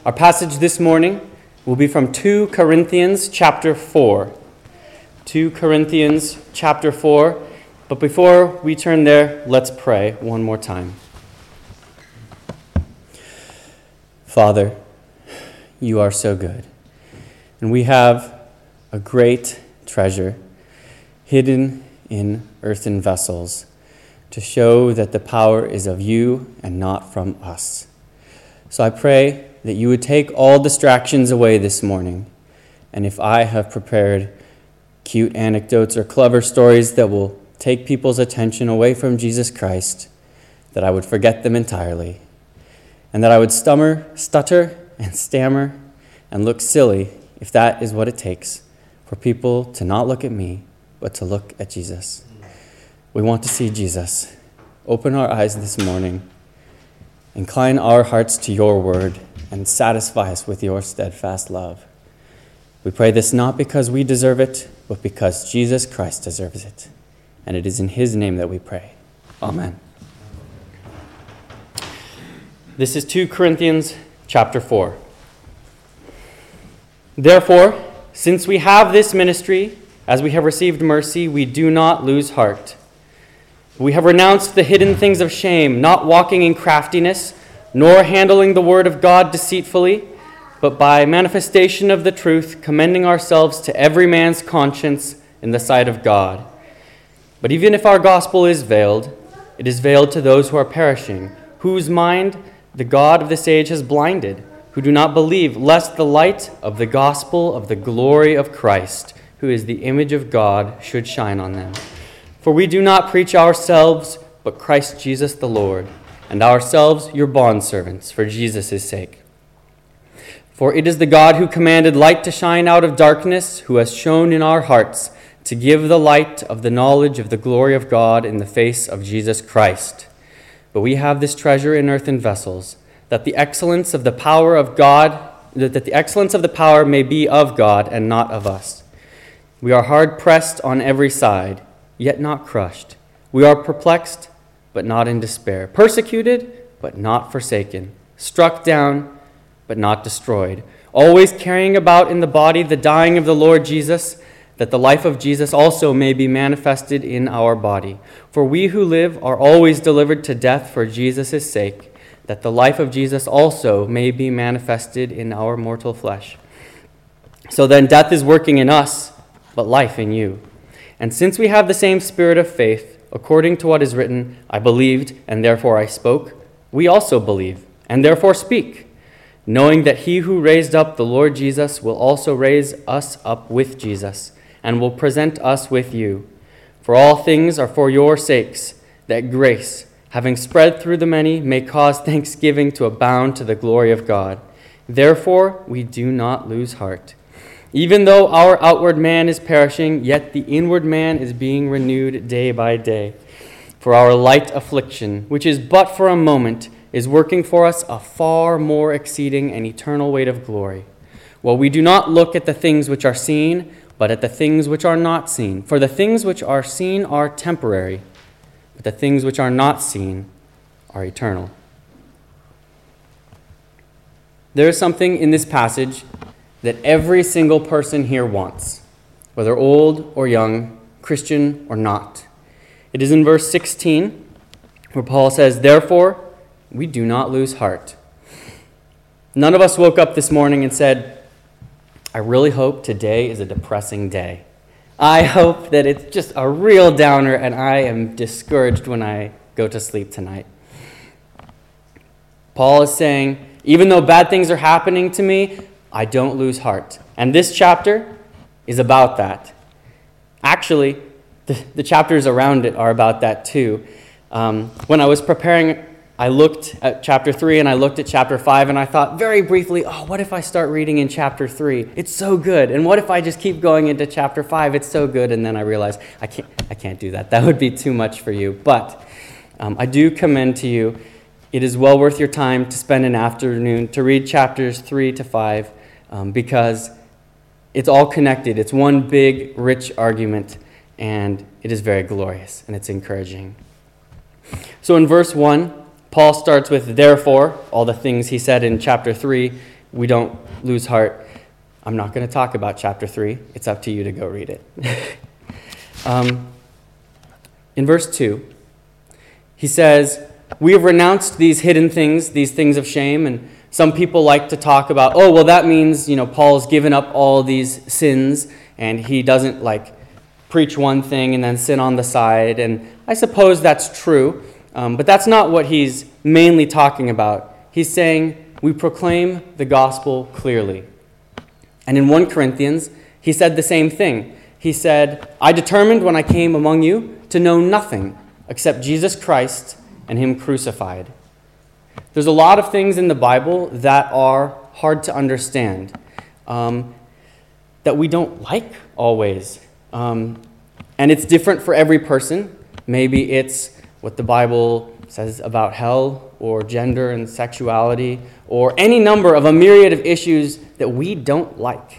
Our passage this morning will be from 2 Corinthians chapter 4. 2 Corinthians chapter 4. But before we turn there, let's pray one more time. Father, you are so good, and we have a great treasure hidden in earthen vessels to show that the power is of you and not from us. So I pray that you would take all distractions away this morning, and if I have prepared cute anecdotes or clever stories that will take people's attention away from Jesus Christ, that I would forget them entirely, and that I would stutter and stammer and look silly if that is what it takes for people to not look at me, but to look at Jesus. We want to see Jesus. Open our eyes this morning. Incline our hearts to your word and satisfy us with your steadfast love. We pray this not because we deserve it, but because Jesus Christ deserves it. And it is in his name that we pray. Amen. This is 2 Corinthians chapter 4. Therefore, since we have this ministry, as we have received mercy, we do not lose heart. We have renounced the hidden things of shame, not walking in craftiness, nor handling the word of God deceitfully, but by manifestation of the truth, commending ourselves to every man's conscience in the sight of God. But even if our gospel is veiled, it is veiled to those who are perishing, whose mind the God of this age has blinded, who do not believe, lest the light of the gospel of the glory of Christ, who is the image of God, should shine on them. For we do not preach ourselves, but Christ Jesus the Lord, and ourselves your bondservants, for Jesus' sake. For it is the God who commanded light to shine out of darkness, who has shone in our hearts to give the light of the knowledge of the glory of God in the face of Jesus Christ. But we have this treasure in earthen vessels, that the excellence of the power of God, that the excellence of the power may be of God and not of us. We are hard pressed on every side, yet not crushed. We are perplexed, but not in despair. Persecuted, but not forsaken. Struck down, but not destroyed. Always carrying about in the body the dying of the Lord Jesus, that the life of Jesus also may be manifested in our body. For we who live are always delivered to death for Jesus' sake, that the life of Jesus also may be manifested in our mortal flesh. So then death is working in us, but life in you. And since we have the same spirit of faith, according to what is written, I believed, and therefore I spoke, we also believe, and therefore speak, knowing that he who raised up the Lord Jesus will also raise us up with Jesus, and will present us with you. For all things are for your sakes, that grace, having spread through the many, may cause thanksgiving to abound to the glory of God. Therefore we do not lose heart. Even though our outward man is perishing, yet the inward man is being renewed day by day. For our light affliction, which is but for a moment, is working for us a far more exceeding and eternal weight of glory. Well, we do not look at the things which are seen, but at the things which are not seen. For the things which are seen are temporary, but the things which are not seen are eternal. There is something in this passage that every single person here wants, whether old or young, Christian or not. It is in verse 16 where Paul says, therefore, we do not lose heart. None of us woke up this morning and said, I really hope today is a depressing day. I hope that it's just a real downer and I am discouraged when I go to sleep tonight. Paul is saying, even though bad things are happening to me, I don't lose heart. And this chapter is about that. Actually, the chapters around it are about that too. When I was preparing, I looked at chapter 3 and I looked at chapter 5 and I thought very briefly, what if I start reading in chapter 3? It's so good. And what if I just keep going into chapter 5? It's so good. And then I realized I can't do that. That would be too much for you. But I do commend to you, it is well worth your time to spend an afternoon to read chapters 3 to 5 because it's all connected. It's one big, rich argument, and it is very glorious, and it's encouraging. So in verse 1, Paul starts with, therefore, all the things he said in chapter 3, we don't lose heart, I'm not going to talk about chapter 3. It's up to you to go read it. In verse 2, he says, we have renounced these hidden things, these things of shame, and some people like to talk about, oh, well, that means, Paul's given up all these sins, and he doesn't, preach one thing and then sin on the side, and I suppose that's true, but that's not what he's mainly talking about. He's saying, we proclaim the gospel clearly. And in 1 Corinthians, he said the same thing. He said, I determined when I came among you to know nothing except Jesus Christ and him crucified. There's a lot of things in the Bible that are hard to understand, that we don't like always. And it's different for every person. Maybe it's what the Bible says about hell or gender and sexuality or any number of a myriad of issues that we don't like.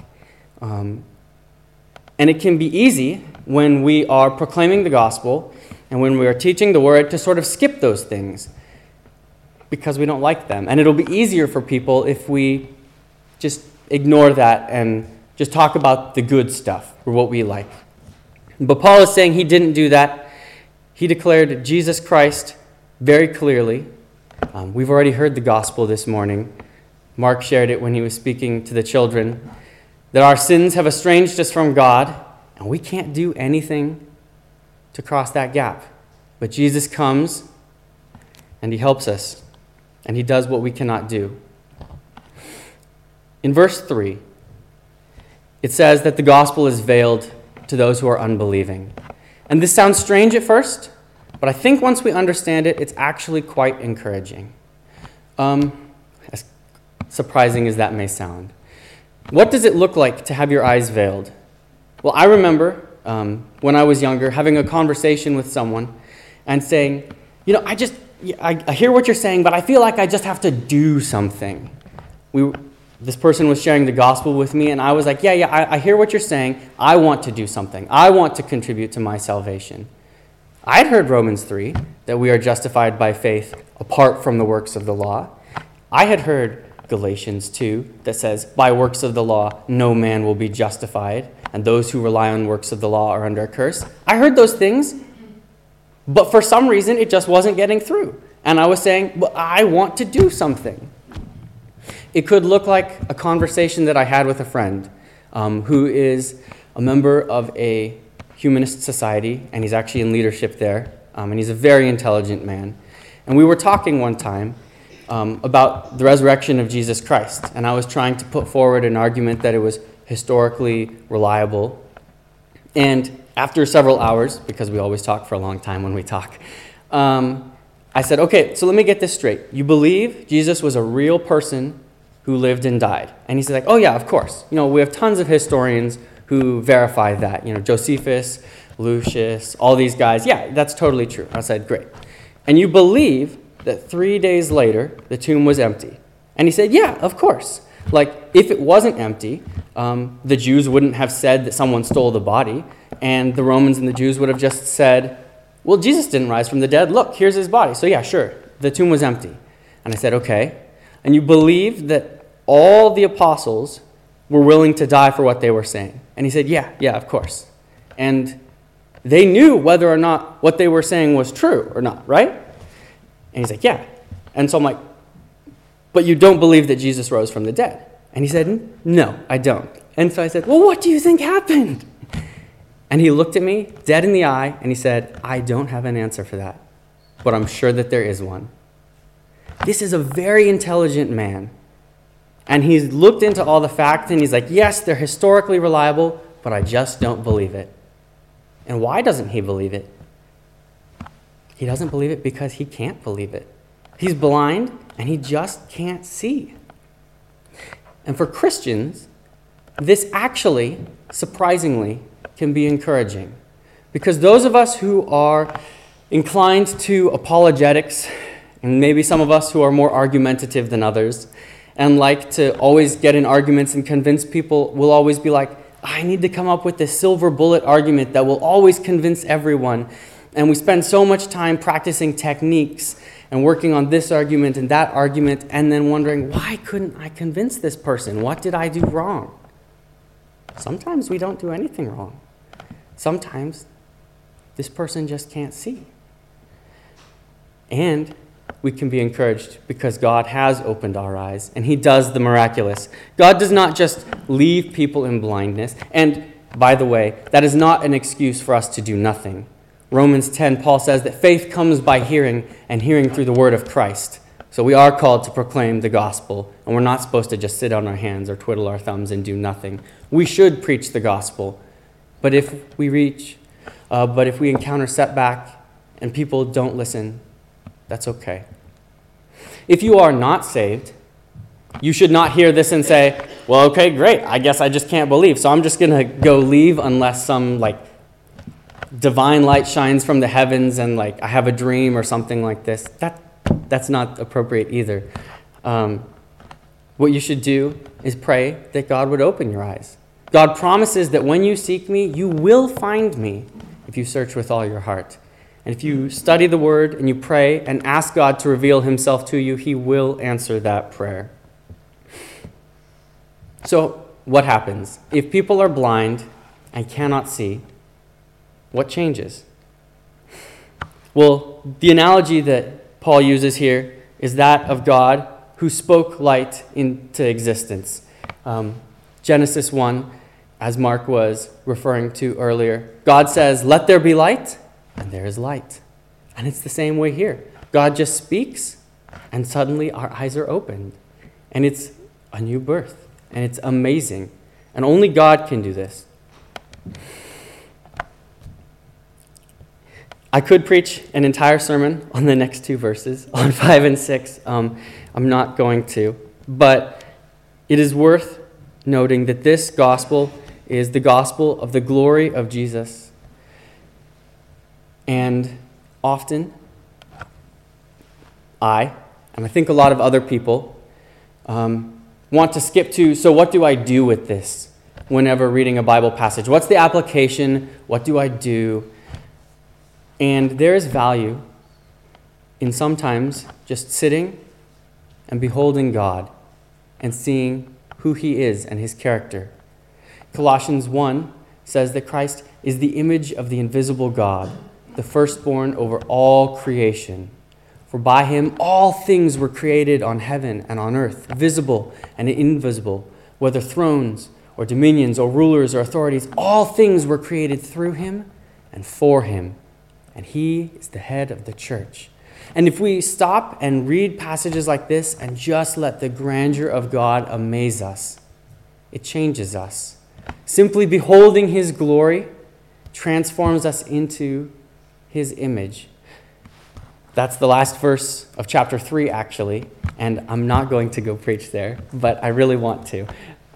And it can be easy when we are proclaiming the gospel and when we are teaching the word to sort of skip those things because we don't like them. And it'll be easier for people if we just ignore that and just talk about the good stuff or what we like. But Paul is saying he didn't do that. He declared Jesus Christ very clearly. We've already heard the gospel this morning. Mark shared it when he was speaking to the children, that our sins have estranged us from God, and we can't do anything to cross that gap. But Jesus comes, and he helps us, and he does what we cannot do. In verse 3, it says that the gospel is veiled to those who are unbelieving. And this sounds strange at first, but I think once we understand it, it's actually quite encouraging. As surprising as that may sound. What does it look like to have your eyes veiled? Well, I remember when I was younger having a conversation with someone and saying, I hear what you're saying, but I feel like I just have to do something. This person was sharing the gospel with me, and I was like, I hear what you're saying. I want to do something. I want to contribute to my salvation. I'd heard Romans 3, that we are justified by faith apart from the works of the law. I had heard Galatians 2, that says, by works of the law, no man will be justified, and those who rely on works of the law are under a curse. I heard those things, but for some reason, it just wasn't getting through. And I was saying, well, I want to do something. It could look like a conversation that I had with a friend who is a member of a humanist society, and he's actually in leadership there, and he's a very intelligent man. And we were talking one time about the resurrection of Jesus Christ, and I was trying to put forward an argument that it was historically reliable. And after several hours, because we always talk for a long time when we talk, I said, okay, so let me get this straight. You believe Jesus was a real person who lived and died? And he said, oh yeah, of course. We have tons of historians who verify that. Josephus, Lucius, all these guys. Yeah, that's totally true. I said, great. And you believe that 3 days later, the tomb was empty? And he said, yeah, of course. If it wasn't empty, the Jews wouldn't have said that someone stole the body, and the Romans and the Jews would have just said, well, Jesus didn't rise from the dead. Look, here's his body. So yeah, sure, the tomb was empty. And I said, okay. And you believe that all the apostles were willing to die for what they were saying? And he said, yeah, of course. And they knew whether or not what they were saying was true or not, right? And he's like, yeah. And so I'm like, but you don't believe that Jesus rose from the dead? And he said, no, I don't. And so I said, well, what do you think happened? And he looked at me dead in the eye, and he said, I don't have an answer for that, but I'm sure that there is one. This is a very intelligent man. And he's looked into all the facts, and he's like, yes, they're historically reliable, but I just don't believe it. And why doesn't he believe it? He doesn't believe it because he can't believe it. He's blind, and he just can't see. And for Christians, this actually, surprisingly, can be encouraging. Because those of us who are inclined to apologetics, and maybe some of us who are more argumentative than others, and like to always get in arguments and convince people, will always be like, I need to come up with this silver bullet argument that will always convince everyone. And we spend so much time practicing techniques and working on this argument and that argument, and then wondering, why couldn't I convince this person? What did I do wrong? Sometimes we don't do anything wrong. Sometimes this person just can't see. And we can be encouraged because God has opened our eyes, and he does the miraculous. God does not just leave people in blindness. And by the way, that is not an excuse for us to do nothing. Romans 10, Paul says that faith comes by hearing, and hearing through the word of Christ. So we are called to proclaim the gospel, and we're not supposed to just sit on our hands or twiddle our thumbs and do nothing. We should preach the gospel. But if we encounter setback and people don't listen, that's okay. If you are not saved, you should not hear this and say, well, okay, great, I guess I just can't believe, so I'm just going to go leave unless some divine light shines from the heavens and I have a dream or something like this. That's not appropriate either. What you should do is pray that God would open your eyes. God promises that when you seek me, you will find me if you search with all your heart. And if you study the word and you pray and ask God to reveal himself to you, he will answer that prayer. So what happens? If people are blind and cannot see, what changes? Well, the analogy that Paul uses here is that of God who spoke light into existence. Genesis 1, as Mark was referring to earlier, God says, let there be light, and there is light. And it's the same way here. God just speaks, and suddenly our eyes are opened. And it's a new birth, and it's amazing. And only God can do this. I could preach an entire sermon on the next two verses, on 5 and 6. I'm not going to. But it is worth noting that this gospel is the gospel of the glory of Jesus. And often, and I think a lot of other people, want to skip to, so what do I do with this whenever reading a Bible passage? What's the application? What do I do? And there is value in sometimes just sitting and beholding God and seeing who he is and his character. Colossians 1 says that Christ is the image of the invisible God, the firstborn over all creation. For by him all things were created on heaven and on earth, visible and invisible, whether thrones or dominions or rulers or authorities. All things were created through him and for him. And he is the head of the church. And if we stop and read passages like this and just let the grandeur of God amaze us, it changes us. Simply beholding his glory transforms us into his image. That's the last verse of chapter 3, actually. And I'm not going to go preach there, but I really want to.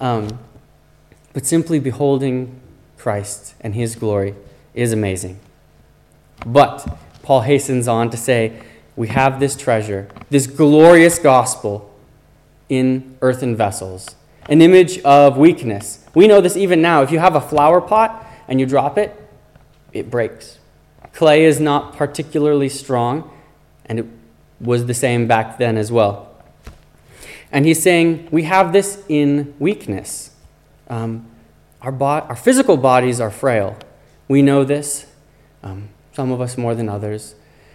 But simply beholding Christ and his glory is amazing. But Paul hastens on to say, we have this treasure, this glorious gospel in earthen vessels, an image of weakness. We know this even now. If you have a flower pot and you drop it, it breaks. Clay is not particularly strong, and it was the same back then as well. And he's saying, we have this in weakness. Our physical bodies are frail. We know this. Some of us more than others.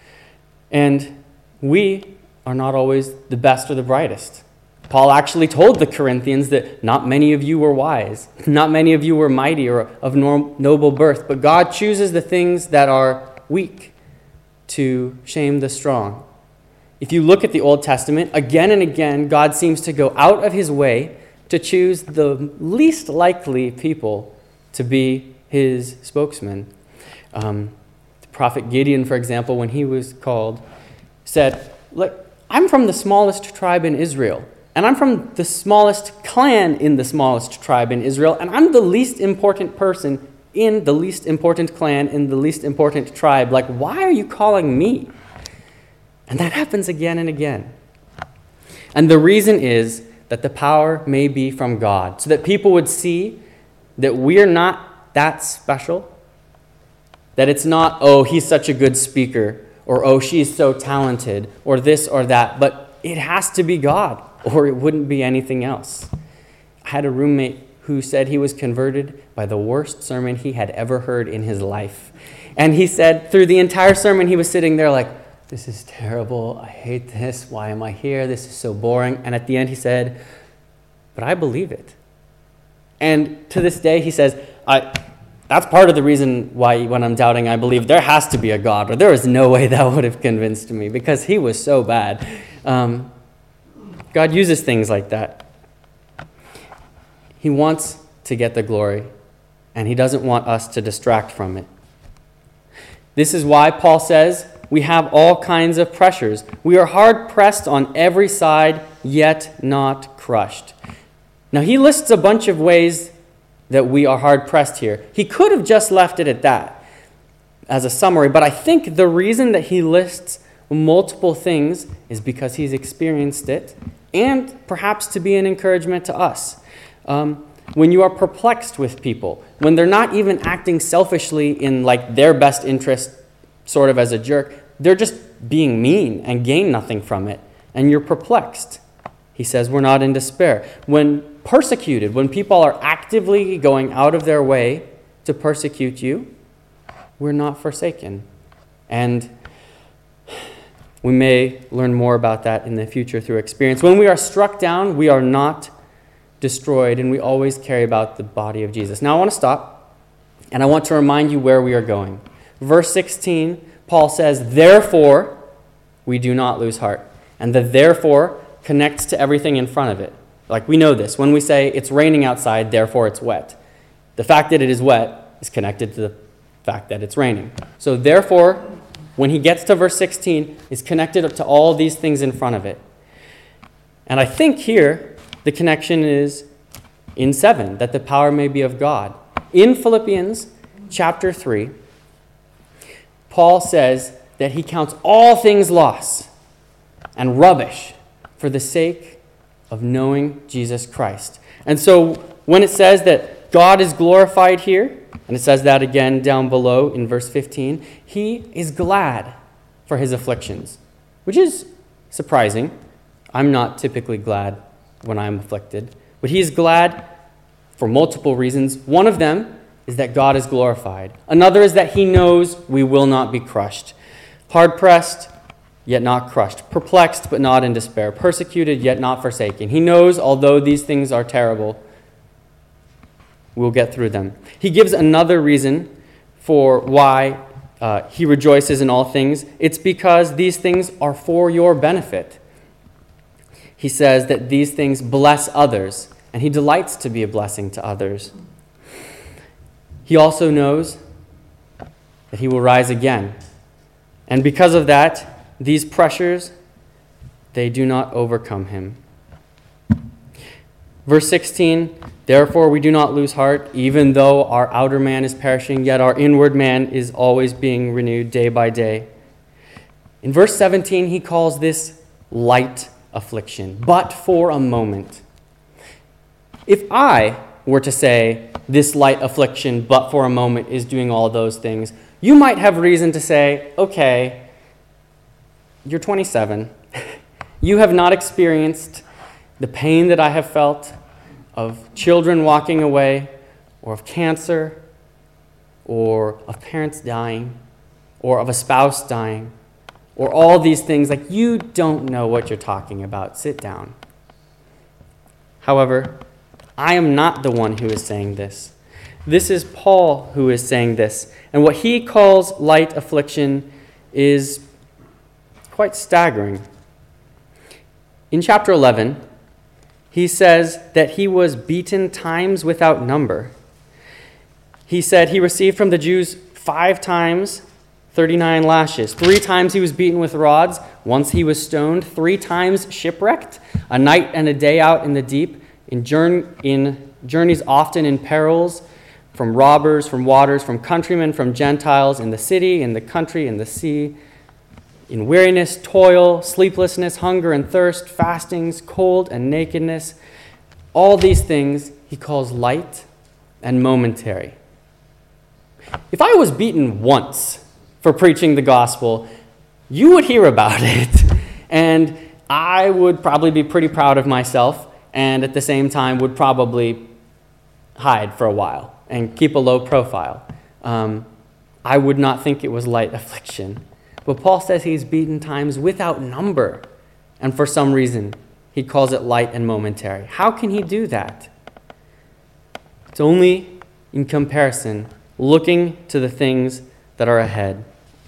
And we are not always the best or the brightest. Paul actually told the Corinthians that not many of you were wise, not many of you were mighty or of noble birth, but God chooses the things that are weak to shame the strong. If you look at the Old Testament, again and again, God seems to go out of his way to choose the least likely people to be his spokesman. Prophet Gideon, for example, when he was called, said, look, I'm from the smallest tribe in Israel, and I'm from the smallest clan in the smallest tribe in Israel, and I'm the least important person in the least important clan in the least important tribe. Like, why are you calling me? And that happens again and again. And the reason is that the power may be from God, so that people would see that we're not that special, That it's not, oh, he's such a good speaker, or oh, she's so talented, or this or that, but it has to be God, or it wouldn't be anything else. I had a roommate who said he was converted by the worst sermon he had ever heard in his life. And he said through the entire sermon, he was sitting there like, this is terrible, I hate this, why am I here, this is so boring. And at the end he said, but I believe it. And to this day he says, that's part of the reason why when I'm doubting, I believe there has to be a God, or there is no way that would have convinced me, because he was so bad. God uses things like that. He wants to get the glory, and he doesn't want us to distract from it. This is why Paul says we have all kinds of pressures. We are hard pressed on every side, yet not crushed. Now, he lists a bunch of ways that we are hard pressed here. He could have just left it at that as a summary, but I think the reason that he lists multiple things is because he's experienced it, and perhaps to be an encouragement to us. When you are perplexed with people, when they're not even acting selfishly in like their best interest, sort of as a jerk, they're just being mean and gain nothing from it, and you're perplexed. He says we're not in despair. When persecuted, when people are actively going out of their way to persecute you, we're not forsaken. And we may learn more about that in the future through experience. When we are struck down, we are not destroyed, and we always carry about the body of Jesus. Now I want to stop, and I want to remind you where we are going. Verse 16, Paul says, therefore, we do not lose heart. And the therefore connects to everything in front of it. Like we know this. When we say it's raining outside, therefore it's wet. The fact that it is wet is connected to the fact that it's raining. So therefore, when he gets to verse 16, is connected to all these things in front of it. And I think here, the connection is in 7, that the power may be of God. In Philippians chapter 3, Paul says that he counts all things loss and rubbish for the sake of knowing Jesus Christ. And so when it says that God is glorified here, and it says that again down below in verse 15, he is glad for his afflictions, which is surprising. I'm not typically glad when I'm afflicted, but he is glad for multiple reasons. One of them is that God is glorified. Another is that he knows we will not be crushed. Hard-pressed, yet not crushed. Perplexed, but not in despair. Persecuted, yet not forsaken. He knows, although these things are terrible, we'll get through them. He gives another reason for why he rejoices in all things. It's because these things are for your benefit. He says that these things bless others, and he delights to be a blessing to others. He also knows that he will rise again. And because of that, these pressures, they do not overcome him. Verse 16, therefore we do not lose heart, even though our outer man is perishing, yet our inward man is always being renewed day by day. In verse 17, he calls this light affliction, but for a moment. If I were to say this light affliction, but for a moment, is doing all those things, you might have reason to say, okay, you're 27. You have not experienced the pain that I have felt of children walking away, or of cancer, or of parents dying, or of a spouse dying, or all these things. Like, you don't know what you're talking about. Sit down. However, I am not the one who is saying this. This is Paul who is saying this. And what he calls light affliction is quite staggering. In chapter 11, he says that he was beaten times without number. He said he received from the Jews 5 times 39 lashes. 3 times he was beaten with rods. Once he was stoned. 3 times shipwrecked. A night and a day out in the deep. In journeys often in perils, from robbers, from waters, from countrymen, from Gentiles, in the city, in the country, in the sea. In weariness, toil, sleeplessness, hunger and thirst, fastings, cold and nakedness. All these things he calls light and momentary. If I was beaten once for preaching the gospel, you would hear about it. And I would probably be pretty proud of myself, and at the same time would probably hide for a while and keep a low profile. I would not think it was light affliction. But Paul says he's beaten times without number, and for some reason he calls it light and momentary. How can he do that? It's only in comparison, looking to the things that are ahead.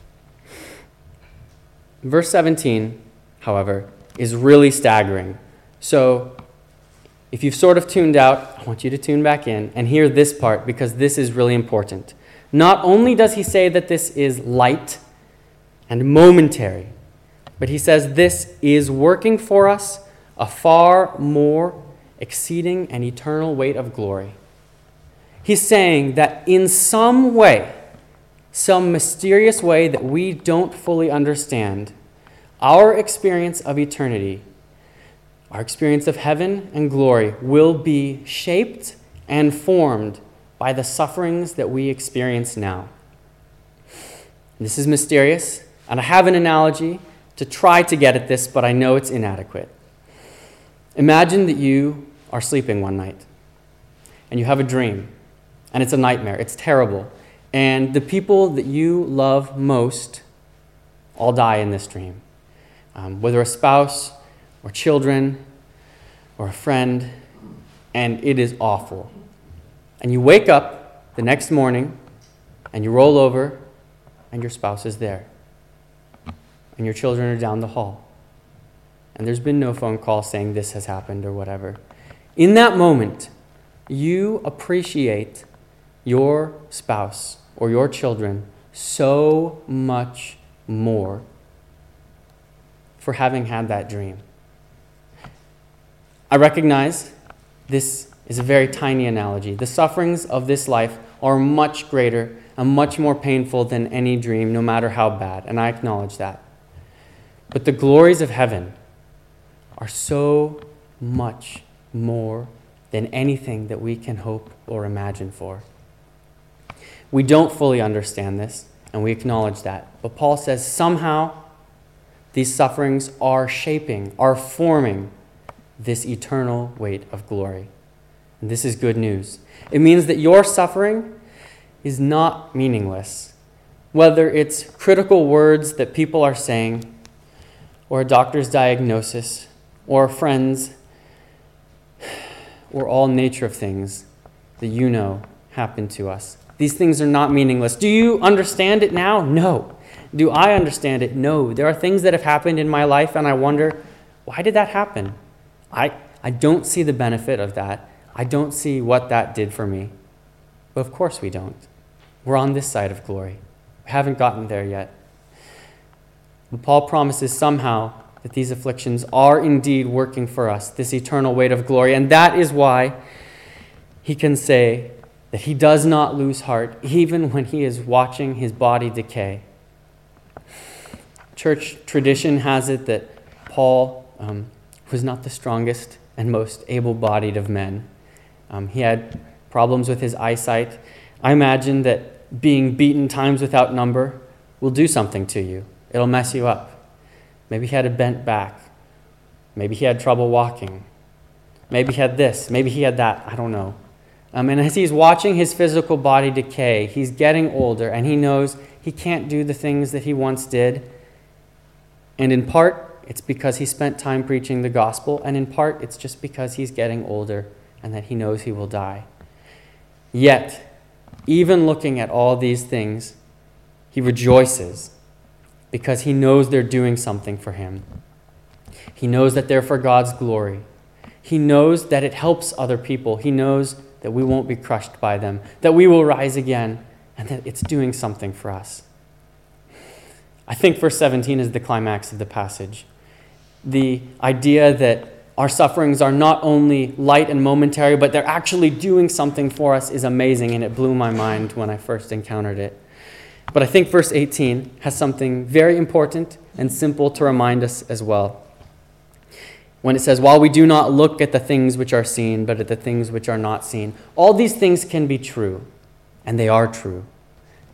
Verse 17, however, is really staggering. So if you've sort of tuned out, I want you to tune back in and hear this part, because this is really important. Not only does he say that this is light and momentary, but he says this is working for us a far more exceeding and eternal weight of glory. He's saying that in some way, some mysterious way that we don't fully understand, our experience of eternity, our experience of heaven and glory will be shaped and formed by the sufferings that we experience now. This is mysterious, and I have an analogy to try to get at this, but I know it's inadequate. Imagine that you are sleeping one night, and you have a dream, and it's a nightmare. It's terrible. And the people that you love most all die in this dream, whether a spouse or children or a friend, and it is awful. And you wake up the next morning, and you roll over, and your spouse is there, and your children are down the hall, and there's been no phone call saying this has happened or whatever. In that moment, you appreciate your spouse or your children so much more for having had that dream. I recognize this is a very tiny analogy. The sufferings of this life are much greater and much more painful than any dream, no matter how bad, and I acknowledge that. But the glories of heaven are so much more than anything that we can hope or imagine for. We don't fully understand this, and we acknowledge that. But Paul says somehow these sufferings are shaping, are forming this eternal weight of glory. And this is good news. It means that your suffering is not meaningless. Whether it's critical words that people are saying, or a doctor's diagnosis, or friends, or all nature of things that you know happen to us. These things are not meaningless. Do you understand it now? No. Do I understand it? No. There are things that have happened in my life, and I wonder, why did that happen? I don't see the benefit of that. I don't see what that did for me. But of course we don't. We're on this side of glory. We haven't gotten there yet. But Paul promises somehow that these afflictions are indeed working for us, this eternal weight of glory. And that is why he can say that he does not lose heart, even when he is watching his body decay. Church tradition has it that Paul was not the strongest and most able-bodied of men. He had problems with his eyesight. I imagine that being beaten times without number will do something to you. It'll mess you up. Maybe he had a bent back. Maybe he had trouble walking. Maybe he had this. Maybe he had that. I don't know. And as he's watching his physical body decay, he's getting older, and he knows he can't do the things that he once did. And in part, it's because he spent time preaching the gospel, and in part, it's just because he's getting older and that he knows he will die. Yet, even looking at all these things, he rejoices because he knows they're doing something for him. He knows that they're for God's glory. He knows that it helps other people. He knows that we won't be crushed by them, that we will rise again, and that it's doing something for us. I think verse 17 is the climax of the passage. The idea that our sufferings are not only light and momentary, but they're actually doing something for us is amazing, and it blew my mind when I first encountered it. But I think verse 18 has something very important and simple to remind us as well. When it says, while we do not look at the things which are seen, but at the things which are not seen. All these things can be true, and they are true.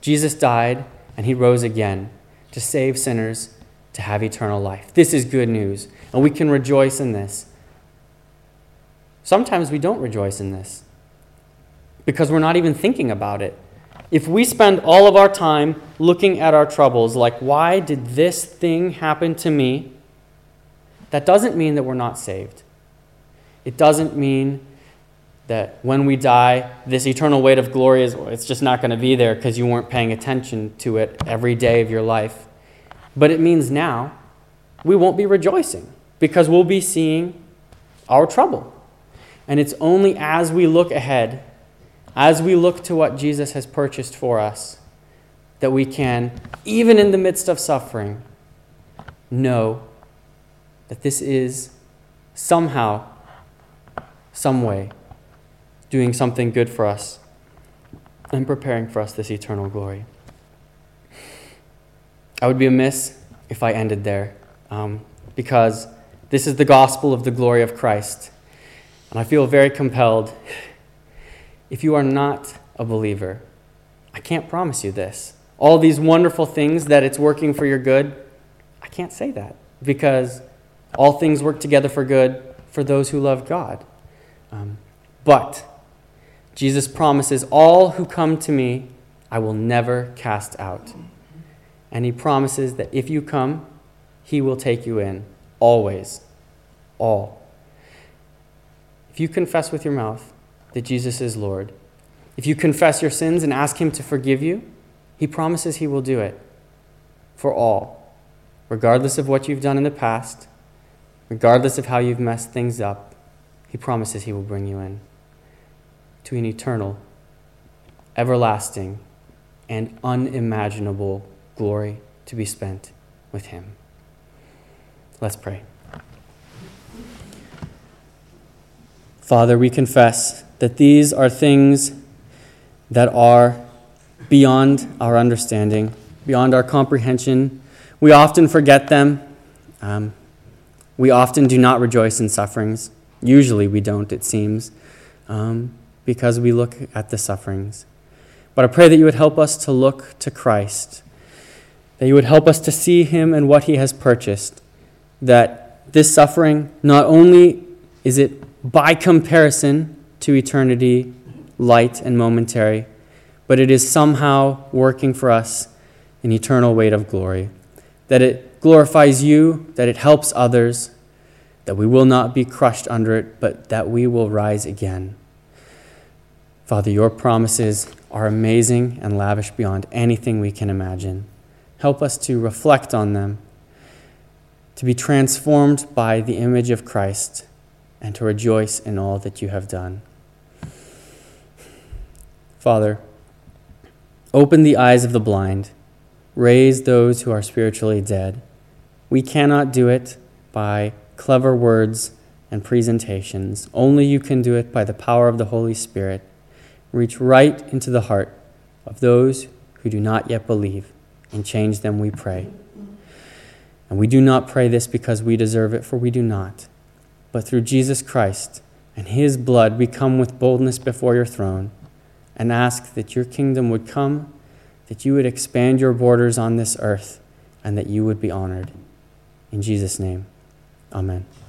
Jesus died and he rose again to save sinners, to have eternal life. This is good news, and we can rejoice in this. Sometimes we don't rejoice in this because we're not even thinking about it. If we spend all of our time looking at our troubles, like, why did this thing happen to me? That doesn't mean that we're not saved. It doesn't mean that when we die, this eternal weight of glory it's just not going to be there because you weren't paying attention to it every day of your life. But it means now we won't be rejoicing because we'll be seeing our trouble. And it's only as we look ahead, as we look to what Jesus has purchased for us, that we can, even in the midst of suffering, know that this is somehow, some way, doing something good for us and preparing for us this eternal glory. I would be amiss if I ended there, because this is the gospel of the glory of Christ. And I feel very compelled. If you are not a believer, I can't promise you this. All these wonderful things that it's working for your good, I can't say that, because all things work together for good for those who love God. But Jesus promises, all who come to me, I will never cast out. And he promises that if you come, he will take you in, always, all. If you confess with your mouth that Jesus is Lord, if you confess your sins and ask him to forgive you, he promises he will do it for all, regardless of what you've done in the past, regardless of how you've messed things up. He promises he will bring you in to an eternal, everlasting, and unimaginable glory to be spent with him. Let's pray. Father, we confess that these are things that are beyond our understanding, beyond our comprehension. We often forget them. We often do not rejoice in sufferings. Usually we don't, it seems, because we look at the sufferings. But I pray that you would help us to look to Christ, that you would help us to see him and what he has purchased, that this suffering, not only is it by comparison to eternity, light and momentary, but it is somehow working for us an eternal weight of glory, that it glorifies you, that it helps others, that we will not be crushed under it, but that we will rise again. Father, your promises are amazing and lavish beyond anything we can imagine. Help us to reflect on them, to be transformed by the image of Christ, and to rejoice in all that you have done. Father, open the eyes of the blind, raise those who are spiritually dead. We cannot do it by clever words and presentations. Only you can do it by the power of the Holy Spirit. Reach right into the heart of those who do not yet believe and change them, we pray. And we do not pray this because we deserve it, for we do not. But through Jesus Christ and his blood, we come with boldness before your throne and ask that your kingdom would come, that you would expand your borders on this earth, and that you would be honored. In Jesus' name, amen.